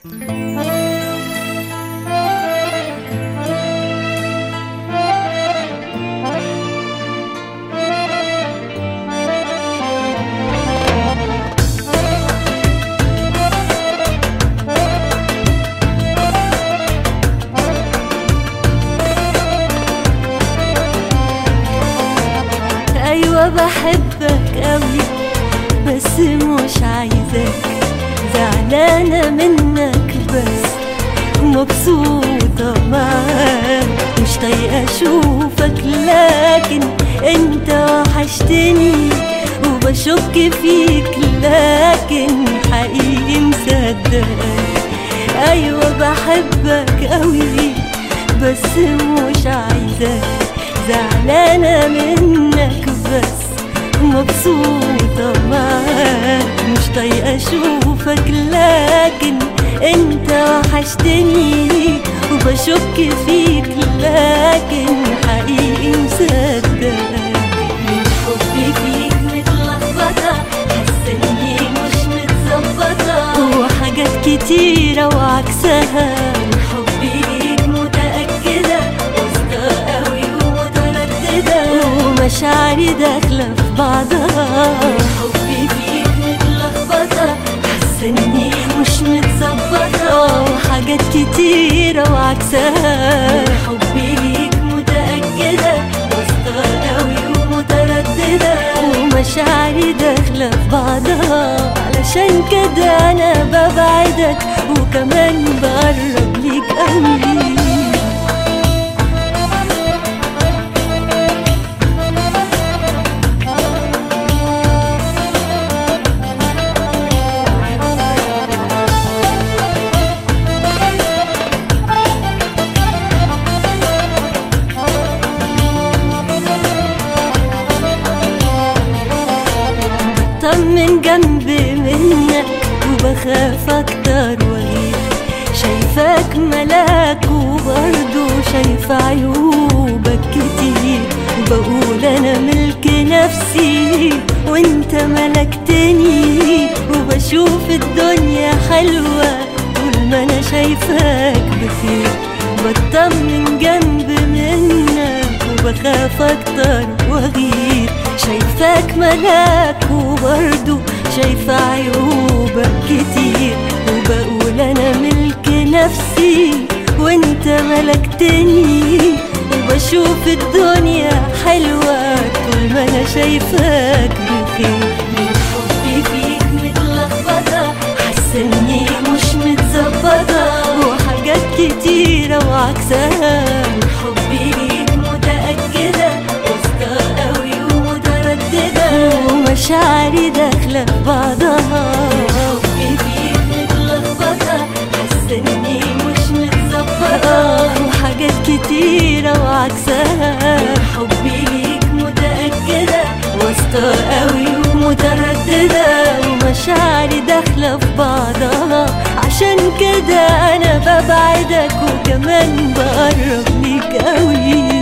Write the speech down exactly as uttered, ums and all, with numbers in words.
أيوة بحبك قوي بس مش عايزاك، زعلانة منك بس مبسوطة معاك، مش طايقة أشوفك لكن أنت وحشتني وبشك فيك لكن حقيقي مصدقك. أيوة بحبك قوي بس مش عايزاك، زعلانة منك بس مبسوطة معاك، مش طايقة أشوفك لكن أنت وحشتني وبشك فيك لكن حقيقي مصدقك. من حبي فيك متلخبطة، حاسة إني مش متظبطة وحاجات كتيرة وعكسها. من حبي ليك متأكدة واثقة قوي ومترددة ومشاعري داخلة في بعضها. حبي فيك متلخبطة، حاسة إني مش متظبطة وحاجات كتيرة وعكسها. حبي ليك متأكدة واثقة قوي ومترددة ومشاعري داخلة في بعضها، علشان كده أنا ببعدك وكمان بقرب ليك قوي. من جنبي منك وبخاف اكتر واغير، شايفاك ملاك وبرضه شايفة عيوبك كتير، وبقول انا ملك نفسي وانت ملكتني، وبشوف الدنيا حلوة طول ما انا شايفاك بخير. بطمن جنبي منك وبخاف اكتر واغير، شايفاك ملاك وبرضه شايفة عيوبك كتير، وبقول أنا ملك نفسي وانت ملكتني، وبشوف الدنيا حلوة طول ما أنا شايفاك بخير. من حبي فيك متلخبطة، حاسة إني مش متظبطة وحاجات كتيرة وعكسها. من حبي ليك متأكدة واثقة قوي ومترددة ومشاعري داخلة في بعضها. حبي فيك متلخبطة، حاسة إني مش متظبطة وحاجات كتيرة وعكسها. حبي ليك متأكدة واثقة قوي ومترددة ومشاعري داخلة في بعضها، عشان كده أنا ببعدك وكمان بقرب ليك قوي.